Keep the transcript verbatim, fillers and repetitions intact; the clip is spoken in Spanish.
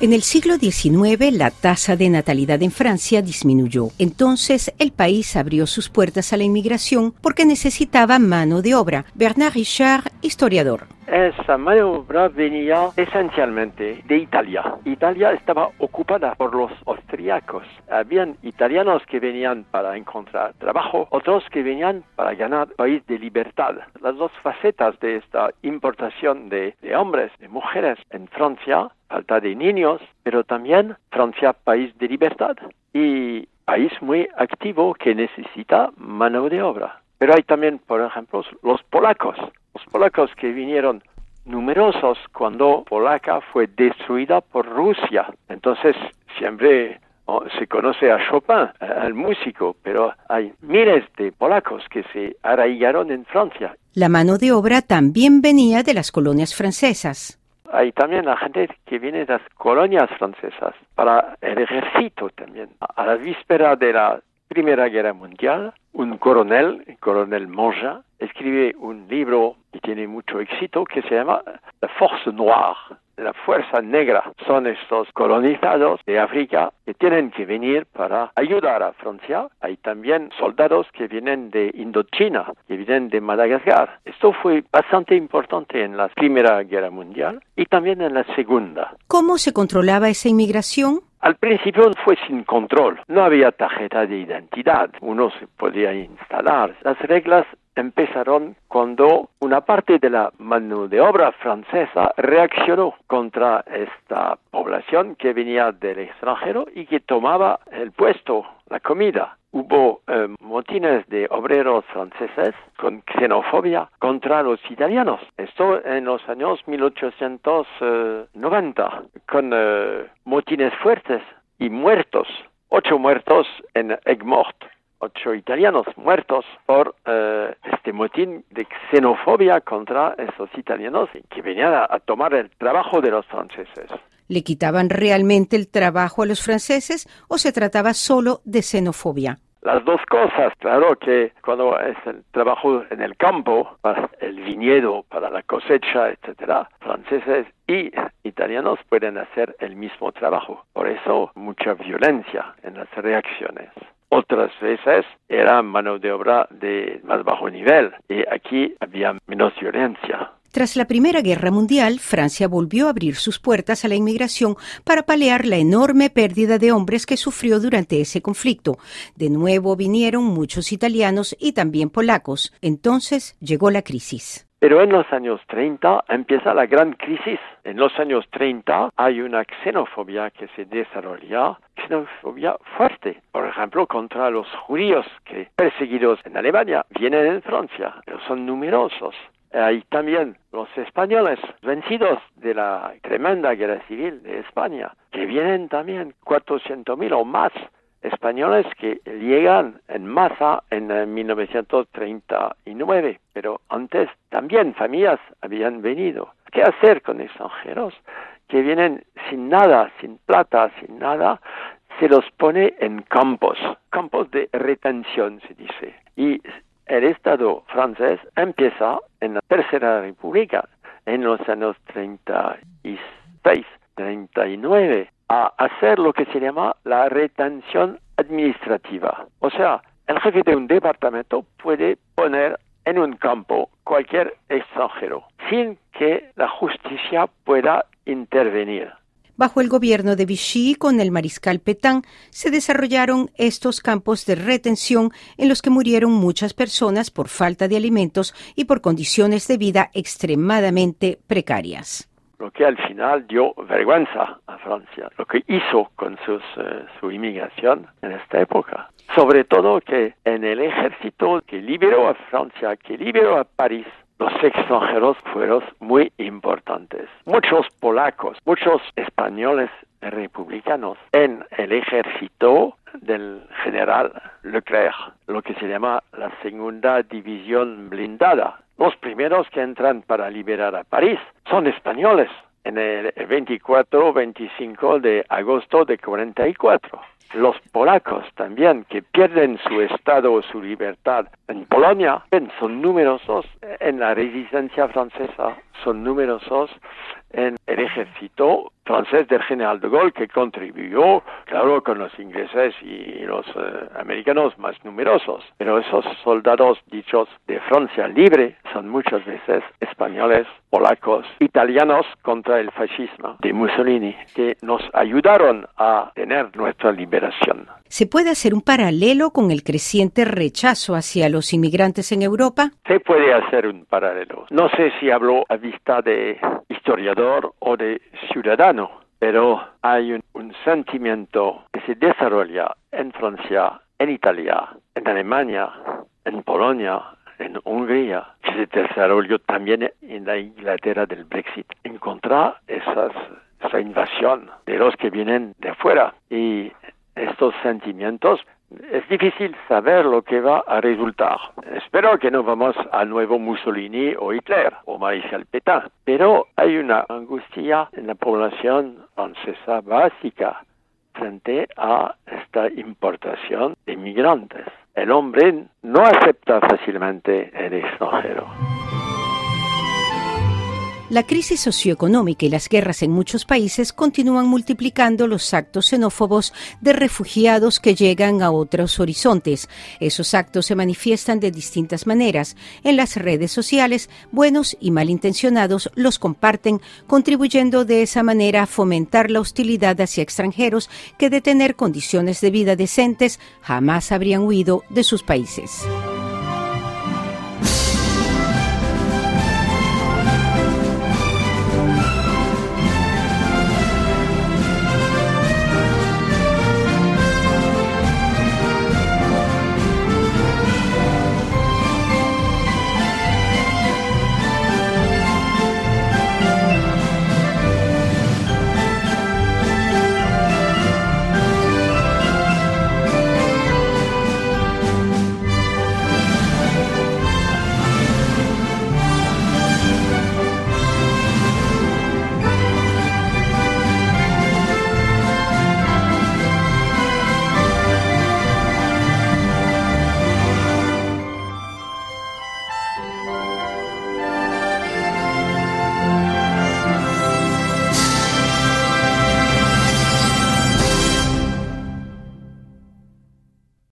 En el siglo diecinueve, la tasa de natalidad en Francia disminuyó. Entonces, el país abrió sus puertas a la inmigración porque necesitaba mano de obra. Bernard Richard, historiador. Esa mano de obra venía esencialmente de Italia. Italia estaba ocupada por los austríacos. Habían italianos que venían para encontrar trabajo, otros que venían para ganar país de libertad. Las dos facetas de esta importación de, de hombres, de mujeres en Francia, falta de niños, pero también Francia, país de libertad y país muy activo que necesita mano de obra. Pero hay también, por ejemplo, los polacos. Los polacos que vinieron numerosos cuando Polaca fue destruida por Rusia. Entonces, siempre oh, se conoce a Chopin, al músico, pero hay miles de polacos que se arraigaron en Francia. La mano de obra también venía de las colonias francesas. Hay también la gente que viene de las colonias francesas para el ejército también. A la víspera de la Primera Guerra Mundial, un coronel, el coronel Monja, escribe un libro que tiene mucho éxito que se llama La Force Noire, la Fuerza Negra. Son estos colonizados de África que tienen que venir para ayudar a Francia. Hay también soldados que vienen de Indochina, que vienen de Madagascar. Esto fue bastante importante en la Primera Guerra Mundial y también en la Segunda. ¿Cómo se controlaba esa inmigración? Al principio fue sin control, no había tarjeta de identidad, uno se podía instalar. Las reglas empezaron cuando una parte de la mano de obra francesa reaccionó contra esta población que venía del extranjero y que tomaba el puesto, la comida. Hubo eh, motines de obreros franceses con xenofobia contra los italianos. Esto en los años mil ochocientos noventa, con eh, motines fuertes y muertos. Ocho muertos en Aigues-Mortes. Ocho italianos muertos por eh, este motín de xenofobia contra esos italianos que venían a, a tomar el trabajo de los franceses. ¿Le quitaban realmente el trabajo a los franceses o se trataba solo de xenofobia? Las dos cosas, claro que cuando es el trabajo en el campo, para el viñedo, para la cosecha, etcétera, franceses y italianos pueden hacer el mismo trabajo. Por eso, mucha violencia en las reacciones. Otras veces era mano de obra de más bajo nivel y aquí había menos violencia. Tras la Primera Guerra Mundial, Francia volvió a abrir sus puertas a la inmigración para paliar la enorme pérdida de hombres que sufrió durante ese conflicto. De nuevo vinieron muchos italianos y también polacos. Entonces llegó la crisis. Pero en los años treinta empieza la gran crisis. En los años treinta hay una xenofobia que se desarrolla, xenofobia fuerte. Por ejemplo, contra los judíos que perseguidos en Alemania vienen en Francia, pero son numerosos. Hay también los españoles vencidos de la tremenda guerra civil de España, que vienen también cuatrocientos mil o más españoles que llegan en masa en mil novecientos treinta y nueve, pero antes también familias habían venido. ¿Qué hacer con extranjeros que vienen sin nada, sin plata, sin nada? Se los pone en campos, campos de retención se dice. Y el Estado francés empieza en la Tercera República, en los años treinta y seis, treinta y nueve, a hacer lo que se llama la retención administrativa. O sea, el jefe de un departamento puede poner en un campo cualquier extranjero, sin que la justicia pueda intervenir. Bajo el gobierno de Vichy, con el mariscal Pétain, se desarrollaron estos campos de retención en los que murieron muchas personas por falta de alimentos y por condiciones de vida extremadamente precarias. Lo que al final dio vergüenza a Francia, lo que hizo con sus, eh, su inmigración en esta época. Sobre todo que en el ejército que liberó a Francia, que liberó a París, los extranjeros fueron muy importantes. Muchos polacos, muchos españoles republicanos en el ejército del general Leclerc, lo que se llama la segunda división blindada. Los primeros que entran para liberar a París son españoles en el veinticuatro veinticinco de agosto de cuarenta y cuatro. Los polacos también, que pierden su estado o su libertad en Polonia, son numerosos en la resistencia francesa, son numerosos en el ejército francés del general de Gaulle, que contribuyó, claro, con los ingleses y los eh, americanos más numerosos. Pero esos soldados dichos de Francia libre son muchas veces españoles, polacos, italianos contra el fascismo de Mussolini, que nos ayudaron a tener nuestra liberación. ¿Se puede hacer un paralelo con el creciente rechazo hacia los inmigrantes en Europa? Se puede hacer un paralelo. No sé si hablo a vista de historiador o de ciudadano, pero hay un, un sentimiento que se desarrolla en Francia, en Italia, en Alemania, en Polonia, en Hungría, que se desarrolló también en la Inglaterra del Brexit, en contra de esas, esa invasión de los que vienen de afuera. Y estos sentimientos, es difícil saber lo que va a resultar. Espero que no vamos al nuevo Mussolini o Hitler o Marshal Pétain, pero hay una angustia en la población francesa básica frente a esta importación de migrantes. El hombre no acepta fácilmente el extranjero. La crisis socioeconómica y las guerras en muchos países continúan multiplicando los actos xenófobos de refugiados que llegan a otros horizontes. Esos actos se manifiestan de distintas maneras. En las redes sociales, buenos y malintencionados los comparten, contribuyendo de esa manera a fomentar la hostilidad hacia extranjeros que de tener condiciones de vida decentes jamás habrían huido de sus países.